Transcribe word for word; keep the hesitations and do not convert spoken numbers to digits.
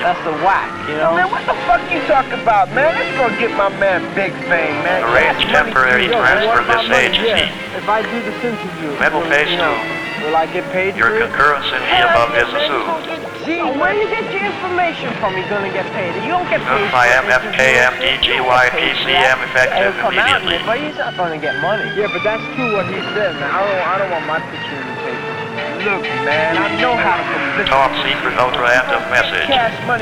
That's the whack, you know? Man, what the fuck you talking about, man? Let's go get my man Big Fame, man. Arrange temporary Yo, transfer what about this money? agency. Yeah. If I do this interview, Memo will, page you know, two. will I get paid Your for it? concurrence in the above is assumed. Gee, where you get your information from? You're gonna get paid. You don't get paid Notify for M F K M D G Y P C M effective It'll come out, immediately. but he's not gonna get money. Yeah, but that's true what he said, man. I don't, I don't want my picture in the paper. Look, man, I know how to publicity. Top secret ultra active message. Cash money.